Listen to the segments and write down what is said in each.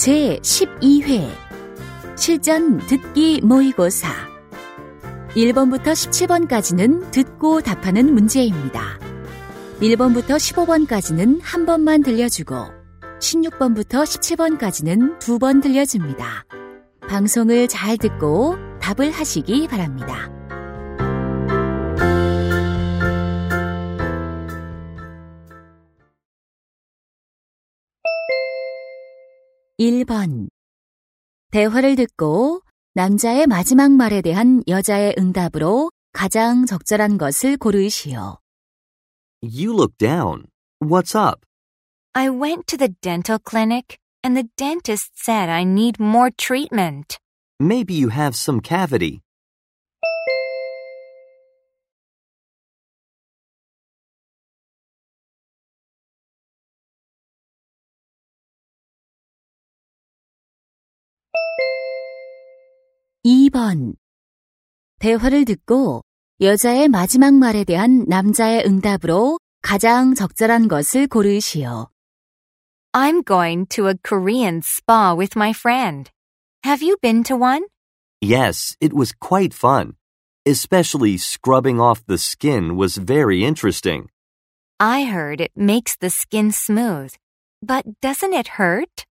제12회 실전 듣기 모의고사 1번부터 17번까지는 듣고 답하는 문제입니다. 1번부터 15번까지는 한 번만 들려주고 16번부터 17번까지는 두 번 들려줍니다. 방송을 잘 듣고 답을 하시기 바랍니다. (1번) 대화를 듣고 남자의 마지막 말에 대한 여자의 응답으로 가장 적절한 것을 고르시오. You look down. What's up? I went to the dental clinic and the dentist said I need more treatment. Maybe you have some cavity. (2번) 대화를 듣고 여자의 마지막 말에 대한 남자의 응답으로 가장 적절한 것을 고르시오. I'm going to a Korean spa with my friend. Have you been to one? Yes, it was quite fun. Especially scrubbing off the skin was very interesting. I heard it makes the skin smooth. But doesn't it hurt?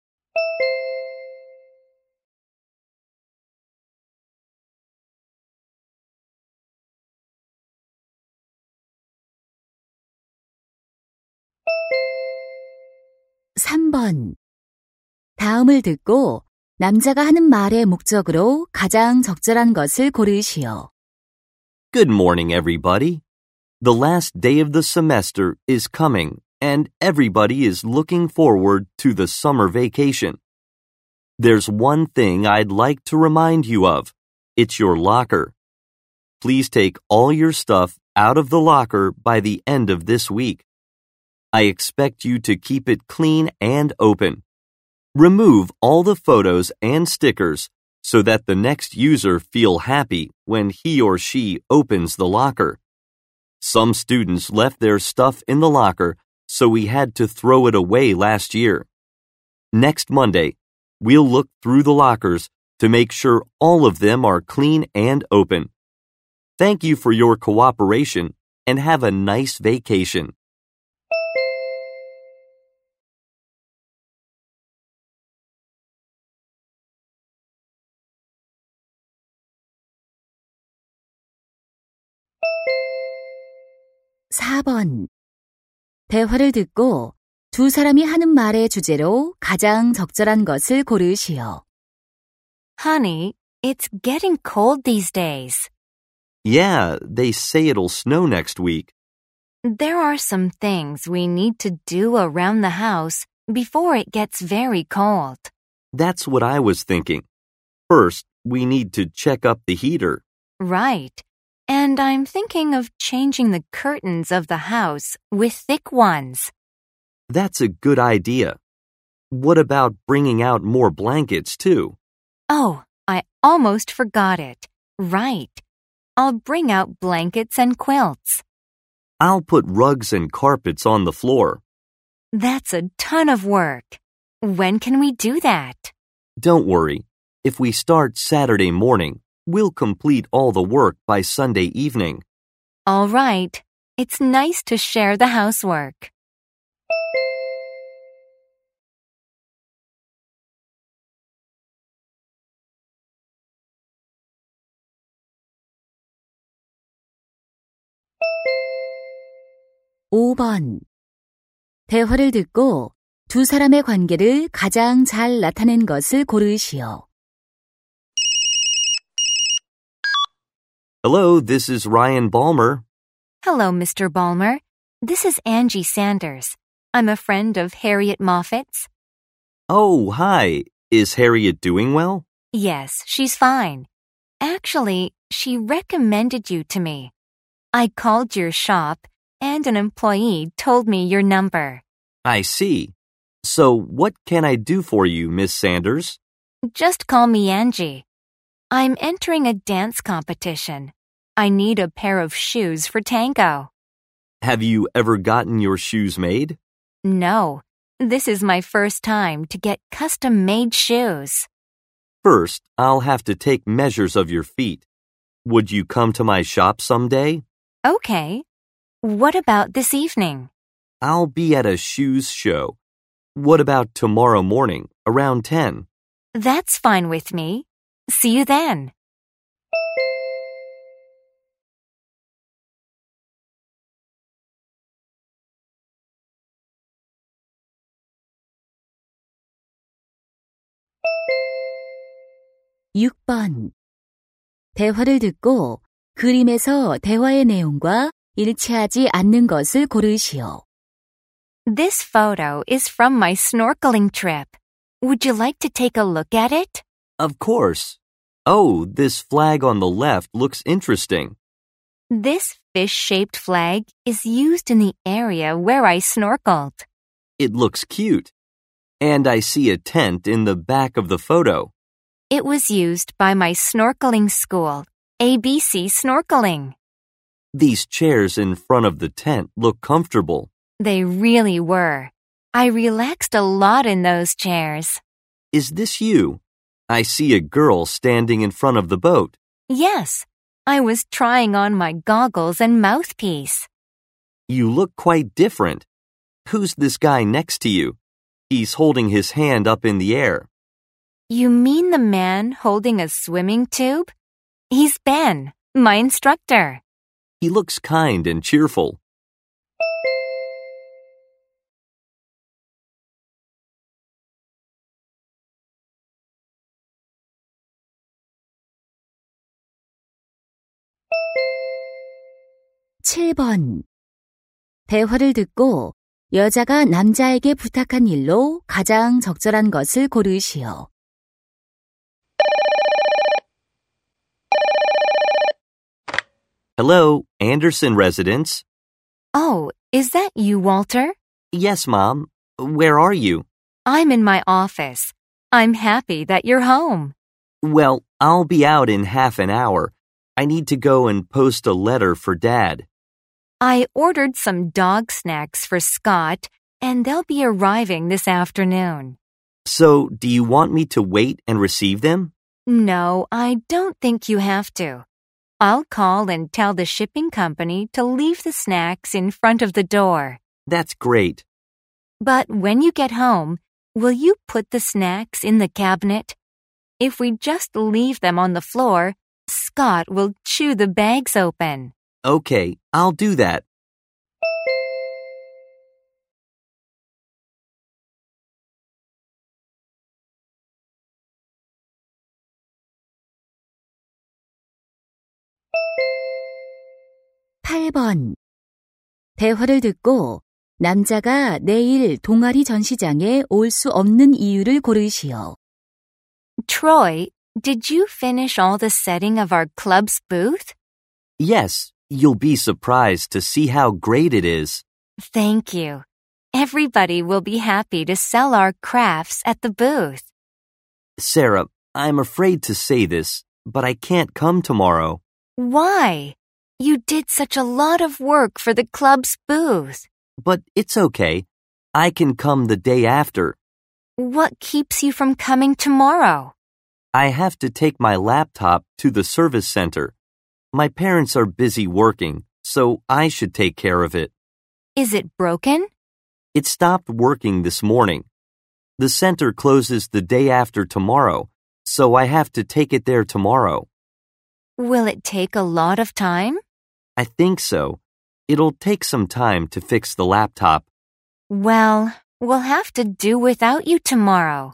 (3번) 다음을 듣고 남자가 하는 말의 목적으로 가장 적절한 것을 고르시오. Good morning, everybody. The last day of the semester is coming, and everybody is looking forward to the summer vacation. There's one thing I'd like to remind you of. It's your locker. Please take all your stuff out of the locker by the end of this week. I expect you to keep it clean and open. Remove all the photos and stickers so that the next user feel happy when he or she opens the locker. Some students left their stuff in the locker, so we had to throw it away last year. Next Monday, we'll look through the lockers to make sure all of them are clean and open. Thank you for your cooperation and have a nice vacation. (4번) 대화를 듣고 두 사람이 하는 말의 주제로 가장 적절한 것을 고르시오. Honey, it's getting cold these days. Yeah, they say it'll snow next week. There are some things we need to do around the house before it gets very cold. That's what I was thinking. First, we need to check up the heater. Right. And I'm thinking of changing the curtains of the house with thick ones. That's a good idea. What about bringing out more blankets, too? Oh, I almost forgot it. Right. I'll bring out blankets and quilts. I'll put rugs and carpets on the floor. That's a ton of work. When can we do that? Don't worry. If we start Saturday morning, we'll complete all the work by Sunday evening. All right. It's nice to share the housework. (5번) 대화를 듣고 두 사람의 관계를 가장 잘 나타낸 것을 고르시오. Hello, this is Ryan Balmer. Hello, Mr. Balmer. This is Angie Sanders. I'm a friend of Harriet Moffat's. Oh, hi. Is Harriet doing well? Yes, she's fine. Actually, she recommended you to me. I called your shop, and an employee told me your number. I see. So what can I do for you, Miss Sanders? Just call me Angie. I'm entering a dance competition. I need a pair of shoes for tango. Have you ever gotten your shoes made? No. This is my first time to get custom-made shoes. First, I'll have to take measures of your feet. Would you come to my shop someday? Okay. What about this evening? I'll be at a shoes show. What about tomorrow morning, around 10? That's fine with me. See you then. 육 번 대화를 듣고 그림에서 대화의 내용과 일치하지 않는 것을 고르시오. This photo is from my snorkeling trip. Would you like to take a look at it? Of course. Oh, this flag on the left looks interesting. This fish-shaped flag is used in the area where I snorkeled. It looks cute. And I see a tent in the back of the photo. It was used by my snorkeling school, ABC Snorkeling. These chairs in front of the tent look comfortable. They really were. I relaxed a lot in those chairs. Is this you? I see a girl standing in front of the boat. Yes, I was trying on my goggles and mouthpiece. You look quite different. Who's this guy next to you? He's holding his hand up in the air. You mean the man holding a swimming tube? He's Ben, my instructor. He looks kind and cheerful. 칠 번 대화를 듣고 여자가 남자에게 부탁한 일로 가장 적절한 것을 고르시오. Hello, Anderson residence. Oh, is that you, Walter? Yes, Mom. Where are you? I'm in my office. I'm happy that you're home. Well, I'll be out in half an hour. I need to go and post a letter for Dad. I ordered some dog snacks for Scott, and they'll be arriving this afternoon. So, do you want me to wait and receive them? No, I don't think you have to. I'll call and tell the shipping company to leave the snacks in front of the door. That's great. But when you get home, will you put the snacks in the cabinet? If we just leave them on the floor, Scott will chew the bags open. Okay, I'll do that. 팔 번 대화를 듣고 남자가 내일 동아리 전시장에 올 수 없는 이유를 고르시오. Troy, did you finish all the setting of our club's booth? Yes, you'll be surprised to see how great it is. Thank you. Everybody will be happy to sell our crafts at the booth. Sarah, I'm afraid to say this, but I can't come tomorrow. Why? You did such a lot of work for the club's booth. But it's okay. I can come the day after. What keeps you from coming tomorrow? I have to take my laptop to the service center. My parents are busy working, so I should take care of it. Is it broken? It stopped working this morning. The center closes the day after tomorrow, so I have to take it there tomorrow. Will it take a lot of time? I think so. It'll take some time to fix the laptop. Well, we'll have to do without you tomorrow.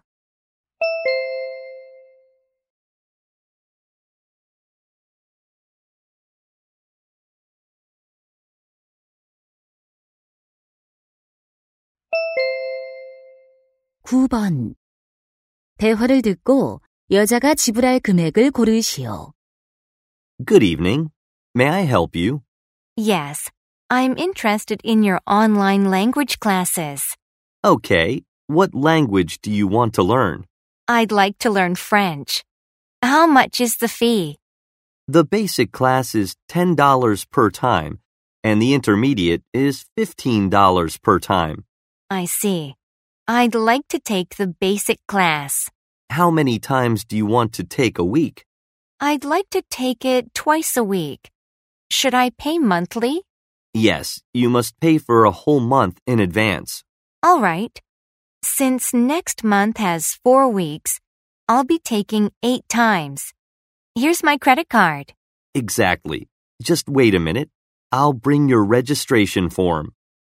구 번 대화를 듣고 여자가 지불할 금액을 고르시오. Good evening. May I help you? Yes, I'm interested in your online language classes. Okay. What language do you want to learn? I'd like to learn French. How much is the fee? The basic class is $10 per time, and the intermediate is $15 per time. I see. I'd like to take the basic class. How many times do you want to take a week? I'd like to take it twice a week. Should I pay monthly? Yes, you must pay for a whole month in advance. All right. Since next month has 4 weeks, I'll be taking 8 times. Here's my credit card. Exactly. Just wait a minute. I'll bring your registration form.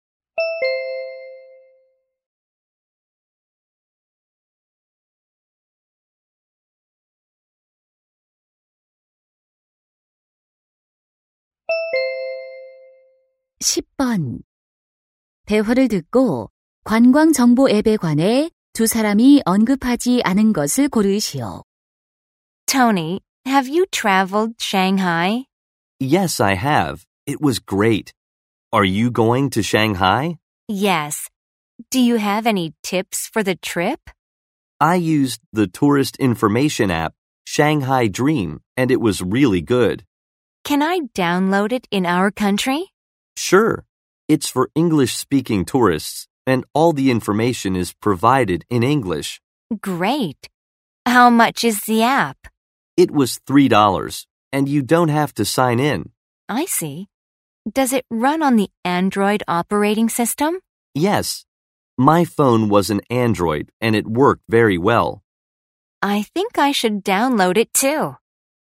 (10번) 대화를 듣고 관광 정보 앱에 관해 두 사람이 언급하지 않은 것을 고르시오. Tony, have you traveled Shanghai? Yes, I have. It was great. Are you going to Shanghai? Yes. Do you have any tips for the trip? I used the tourist information app, Shanghai Dream, and it was really good. Can I download it in our country? Sure. It's for English-speaking tourists, and all the information is provided in English. Great. How much is the app? It was $3, and you don't have to sign in. I see. Does it run on the Android operating system? Yes. My phone was an Android, and it worked very well. I think I should download it too.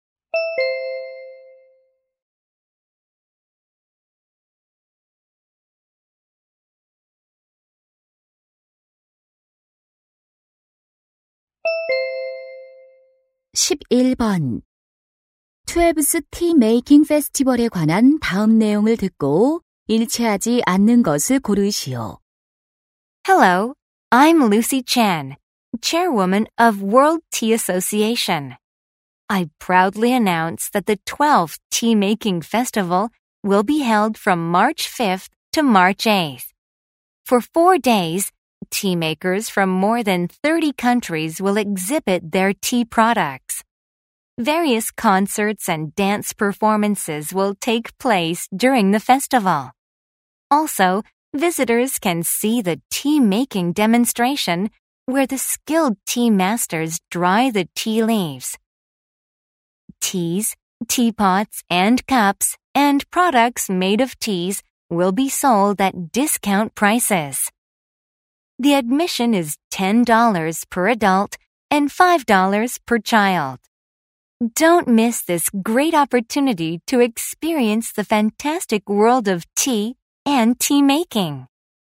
(11번) 12th Tea Making Festival에 관한 다음 내용을 듣고 일치하지 않는 것을 고르시오. Hello, I'm Lucy Chan, chairwoman of World Tea Association. I proudly announce that the 12th Tea Making Festival will be held from March 5th to March 8th. For 4 days, tea makers from more than 30 countries will exhibit their tea products. Various concerts and dance performances will take place during the festival. Also, visitors can see the tea-making demonstration where the skilled tea masters dry the tea leaves. Teas, teapots, and cups, and products made of teas will be sold at discount prices. The admission is $10 per adult and $5 per child. Don't miss this great opportunity to experience the fantastic world of tea and tea making.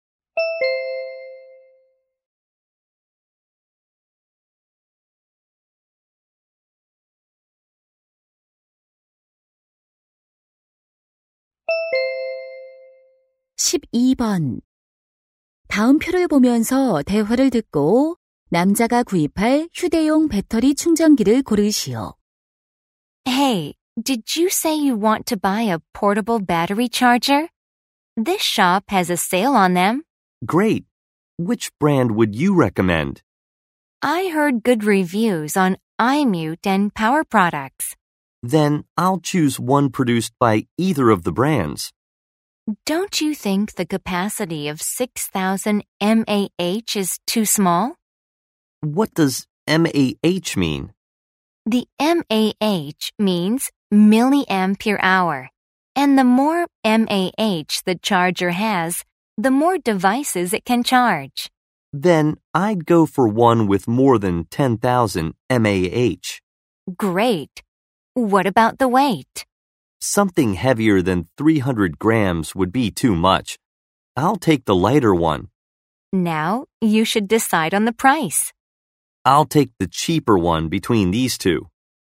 (12번) 다음 표를 보면서 대화를 듣고 남자가 구입할 휴대용 배터리 충전기를 고르시오. Hey, did you say you want to buy a portable battery charger? This shop has a sale on them. Great. Which brand would you recommend? I heard good reviews on iMute and Power Products. Then I'll choose one produced by either of the brands. Don't you think the capacity of 6,000 mAh is too small? What does mAh mean? The mAh means milliampere hour, and the more mAh the charger has, the more devices it can charge. Then I'd go for one with more than 10,000 mAh. Great. What about the weight? Something heavier than 300 grams would be too much. I'll take the lighter one. Now you should decide on the price. I'll take the cheaper one between these two.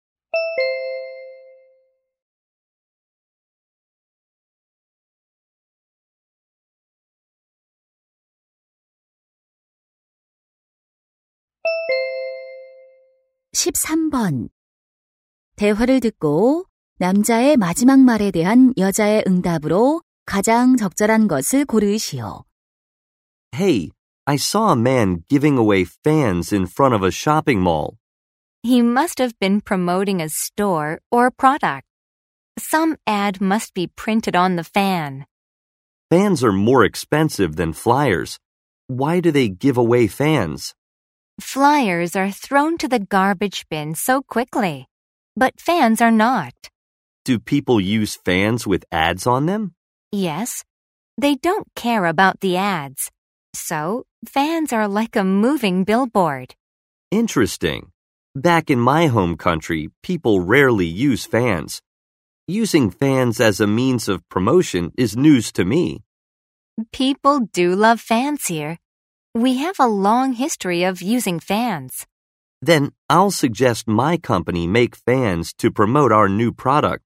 (13번) 대화를 듣고 남자의 마지막 말에 대한 여자의 응답으로 가장 적절한 것을 고르시오. Hey, I saw a man giving away fans in front of a shopping mall. He must have been promoting a store or product. Some ad must be printed on the fan. Fans are more expensive than flyers. why do they give away fans? Flyers are thrown to the garbage bin so quickly, but fans are not. Do people use fans with ads on them? Yes, they don't care about the ads. So, fans are like a moving billboard. Interesting. Back in my home country, people rarely use fans. Using fans as a means of promotion is news to me. People do love fans here. We have a long history of using fans. Then I'll suggest my company make fans to promote our new product.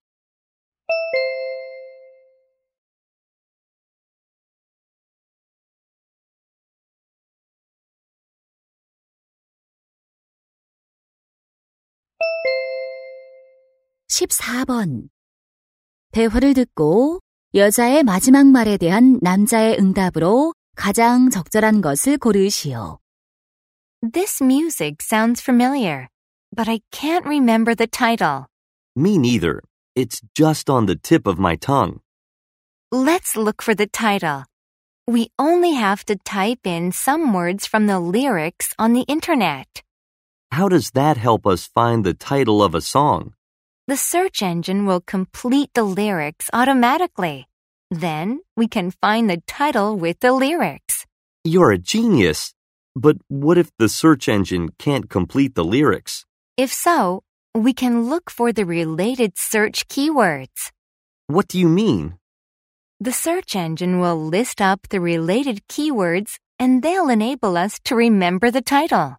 (14번) 대화를 듣고 여자의 마지막 말에 대한 남자의 응답으로 가장 적절한 것을 고르시오. This music sounds familiar, but I can't remember the title. Me neither. It's just on the tip of my tongue. Let's look for the title. We only have to type in some words from the lyrics on the internet. How does that help us find the title of a song? The search engine will complete the lyrics automatically. Then we can find the title with the lyrics. You're a genius. But what if the search engine can't complete the lyrics? If so, we can look for the related search keywords. What do you mean? The search engine will list up the related keywords and they'll enable us to remember the title.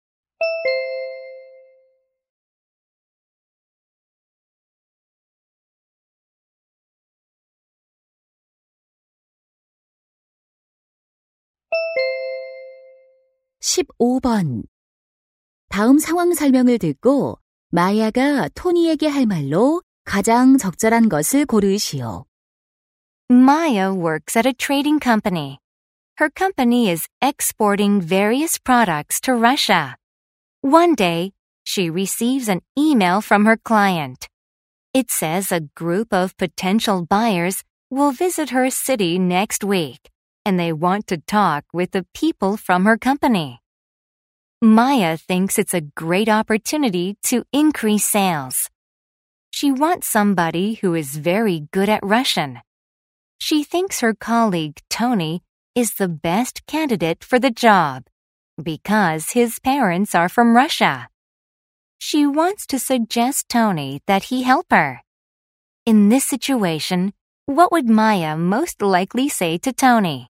(15번) 다음 상황 설명을 듣고 마야가 토니에게 할 말로 가장 적절한 것을 고르시오. Maya works at a trading company. Her company is exporting various products to Russia. One day, she receives an email from her client. It says a group of potential buyers will visit her city next week, and they want to talk with the people from her company. Maya thinks it's a great opportunity to increase sales. She wants somebody who is very good at Russian. She thinks her colleague Tony is the best candidate for the job because his parents are from Russia. She wants to suggest Tony that he help her. In this situation, what would Maya most likely say to Tony?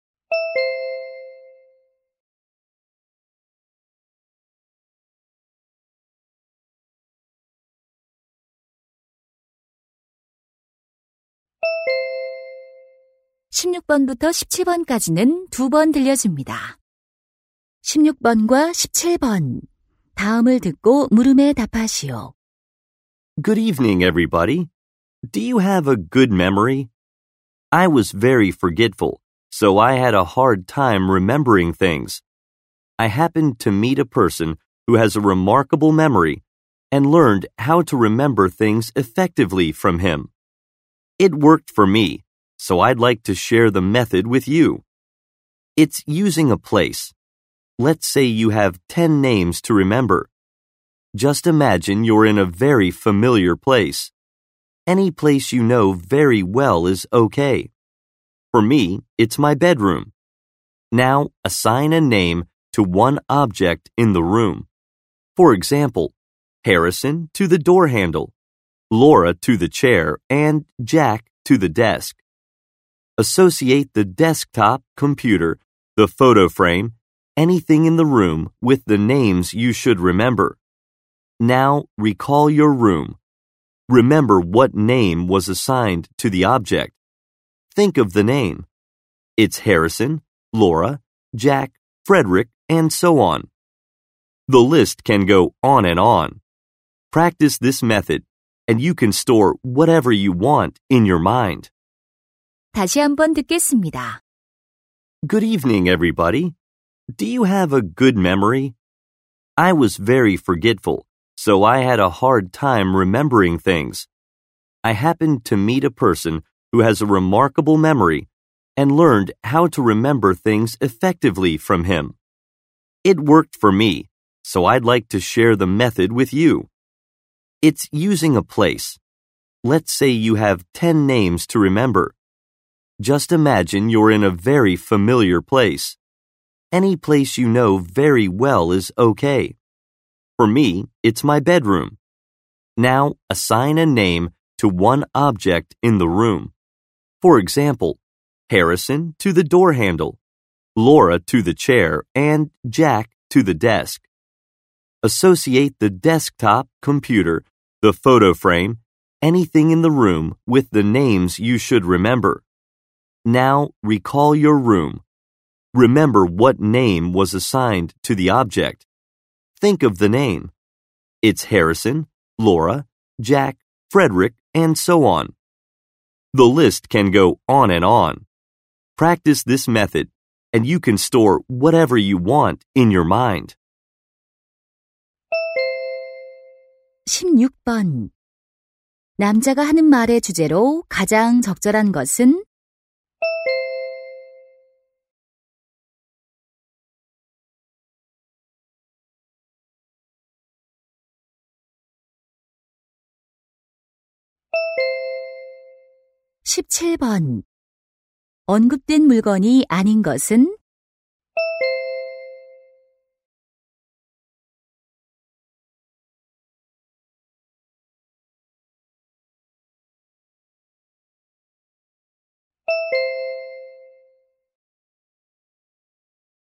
(16번부터 17번까지는 2번 들려줍니다. 16번과 17번 다음을 듣고 물음에 답하시오. Good evening, everybody. Do you have a good memory? I was very forgetful, so I had a hard time remembering things. I happened to meet a person who has a remarkable memory and learned how to remember things effectively from him. It worked for me, so I'd like to share the method with you. It's using a place. Let's say you have 10 names to remember. Just imagine you're in a very familiar place. Any place you know very well is okay. For me, it's my bedroom. Now, assign a name to one object in the room. For example, Harrison to the door handle, Laura to the chair, and Jack to the desk. Associate the desktop, computer, the photo frame, anything in the room with the names you should remember. Now, recall your room. Remember what name was assigned to the object. Think of the name. It's Harrison, Laura, Jack, Frederick, and so on. The list can go on and on. Practice this method, and you can store whatever you want in your mind. 다시 한번 듣겠습니다. Good evening, everybody. Do you have a good memory? I was very forgetful, so I had a hard time remembering things. I happened to meet a person who has a remarkable memory and learned how to remember things effectively from him. It worked for me, so I'd like to share the method with you. It's using a place. Let's say you have 10 names to remember. Just imagine you're in a very familiar place. Any place you know very well is okay. For me, it's my bedroom. Now, assign a name to one object in the room. For example, Harrison to the door handle, Laura to the chair, and Jack to the desk. Associate the desktop, computer, the photo frame, anything in the room with the names you should remember. Now, recall your room. Remember what name was assigned to the object. Think of the name. It's Harrison, Laura, Jack, Frederick, and so on. The list can go on and on. Practice this method, and you can store whatever you want in your mind. 16번. 남자가 하는 말의 주제로 가장 적절한 것은? 17번. 언급된 물건이 아닌 것은?